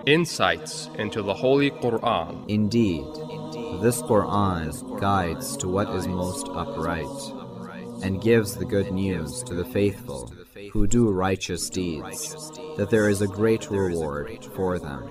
Insights into the Holy Quran. Indeed, this Quran guides to what is most upright, and gives the good news to the faithful who do righteous deeds, that there is a great reward for them.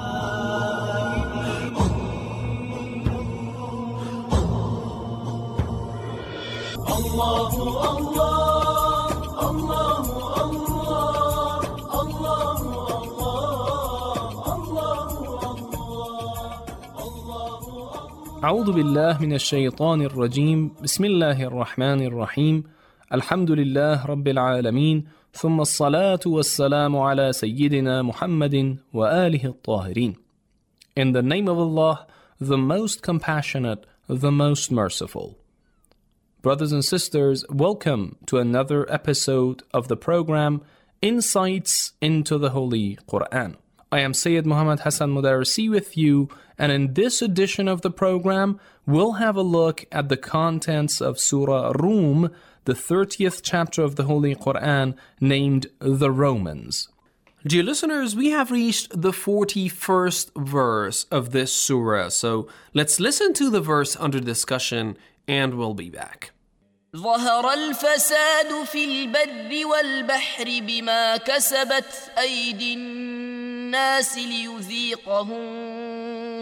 أعوذ بالله من الشيطان الرجيم بسم الله الرحمن الرحيم الحمد لله رب العالمين ثم الصلاة والسلام على سيدنا محمد وآله الطاهرين. In the name of Allah, the most compassionate, the most merciful. Brothers and sisters, welcome to another episode of the program Insights into the Holy Quran. I am Sayyid Muhammad Hassan Mudarisi with you, and in this edition of the program, we'll have a look at the contents of Surah Rum, the 30th chapter of the Holy Quran, named The Romans. Dear listeners, we have reached the 41st verse of this surah, so let's listen to the verse under discussion, and we'll be back. ظهر الفساد في البر والبحر بما كسبت أيدي الناس ليذيقهم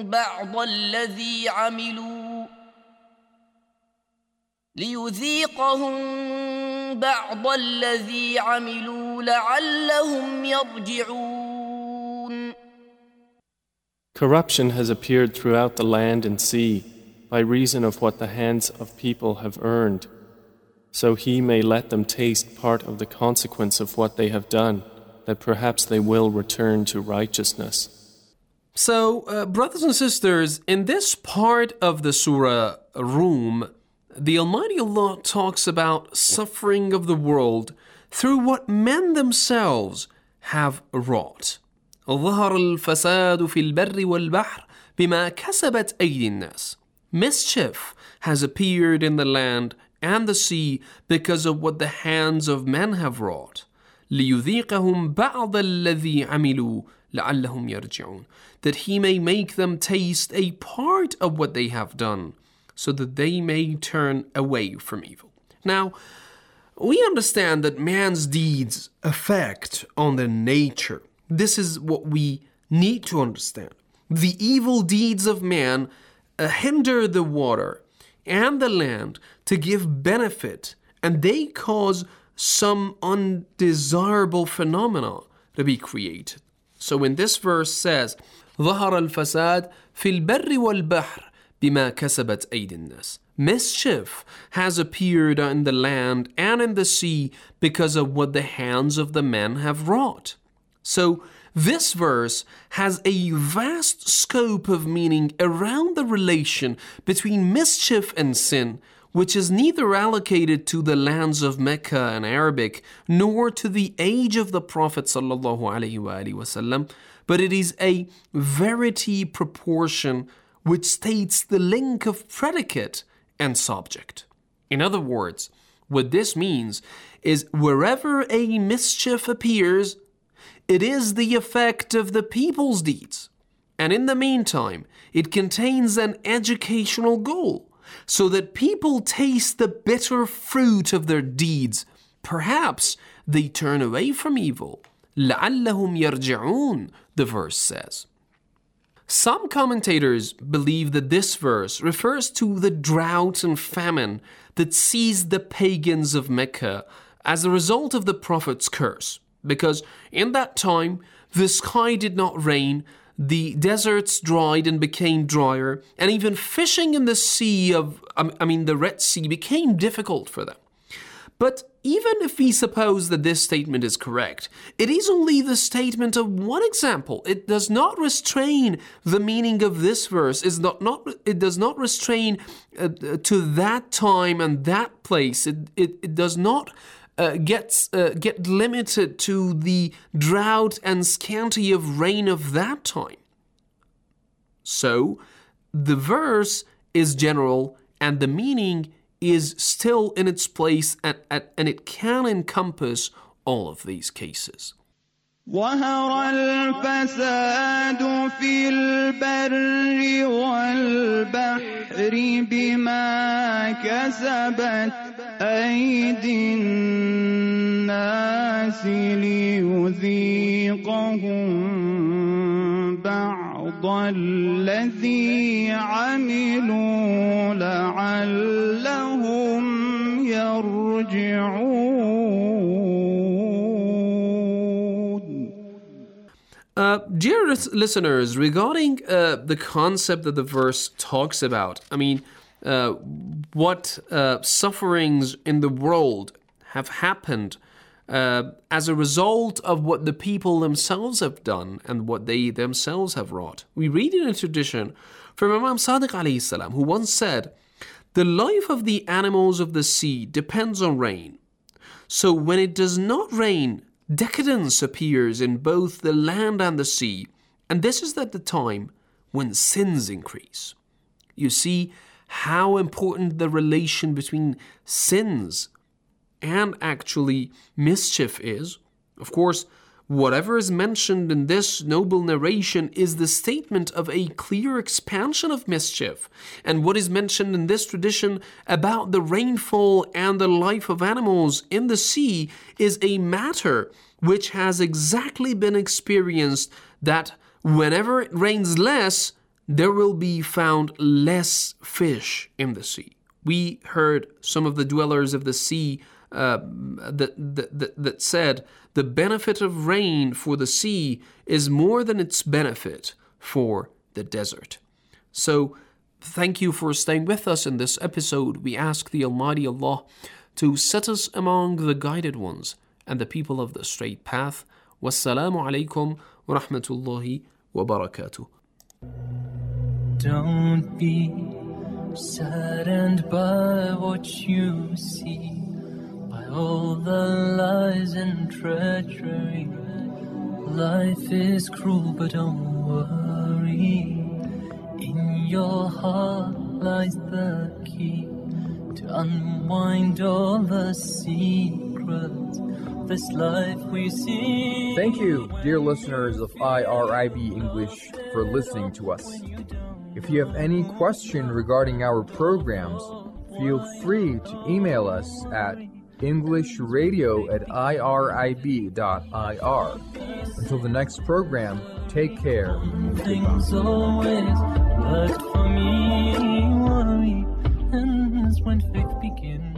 بعض الذي عملوا لعلهم يرجعون. Corruption has appeared throughout the land and sea by reason of what the hands of people have earned, so he may let them taste part of the consequence of what they have done, that perhaps they will return to righteousness. So, brothers and sisters, in this part of the Surah Rum, the Almighty Allah talks about suffering of the world through what men themselves have wrought. ظهر الفساد في البر والبحر بما كسبت أيدي الناس. Mischief has appeared in the land and the sea because of what the hands of men have wrought. ليذيقهم بعض الذي عملوا لعلهم يرجعون. That he may make them taste a part of what they have done, so that they may turn away from evil. Now, we understand that man's deeds affect on their nature. This is what we need to understand. The evil deeds of man hinder the water and the land to give benefit, and they cause some undesirable phenomena to be created. So when this verse says, ظهر الفساد في البر والبحر بما كسبت أيدي الناس. Mischief has appeared in the land and in the sea because of what the hands of the men have wrought. So this verse has a vast scope of meaning around the relation between mischief and sin, which is neither allocated to the lands of Mecca and Arabic, nor to the age of the Prophet ﷺ, but it is a verity proportion which states the link of predicate and subject. In other words, what this means is wherever a mischief appears, it is the effect of the people's deeds. And in the meantime, it contains an educational goal, so that people taste the bitter fruit of their deeds. Perhaps they turn away from evil. لَعَلَّهُمْ يَرْجِعُونَ, the verse says. Some commentators believe that this verse refers to the drought and famine that seized the pagans of Mecca as a result of the Prophet's curse, because in that time the sky did not rain, the deserts dried and became drier, and even fishing in the the Red Sea became difficult for them. But even if we suppose that this statement is correct, it is only the statement of one example. It does not restrain the meaning of this verse. It does not restrain to that time and that place. It does not get limited to the drought and scanty of rain of that time. So, the verse is general and the meaning is still in its place and it can encompass all of these cases. ظهر الفساد في البر والبحر بما كسبت أيدي الناس ليذيقهم بعض الذي عملوا لعلهم يرجعون. Dear listeners, regarding the concept that the verse talks about, what sufferings in the world have happened as a result of what the people themselves have done and what they themselves have wrought. We read in a tradition from Imam Sadiq alayhi salam, who once said, "The life of the animals of the sea depends on rain. So when it does not rain, decadence appears in both the land and the sea, and this is at the time when sins increase." You see how important the relation between sins and actually mischief is. Of course, whatever is mentioned in this noble narration is the statement of a clear expansion of mischief. And what is mentioned in this tradition about the rainfall and the life of animals in the sea is a matter which has exactly been experienced, that whenever it rains less, there will be found less fish in the sea. We heard some of the dwellers of the sea that said the benefit of rain for the sea is more than its benefit for the desert. So thank you for staying with us in this episode. We ask the Almighty Allah to set us among the guided ones and the people of the straight path. Wassalamu alaikum wa rahmatullahi wa barakatuh. Don't be saddened by what you see, by all the lies and treachery. Life is cruel, but don't worry. In your heart lies the key to unwind all the secrets of this life we see. Thank you, dear listeners of IRIB English, for listening to us. If you have any question regarding our programs, feel free to email us at englishradio@irib.ir. Until the next program, take care. Things always worked for me. Worry ends when faith begins.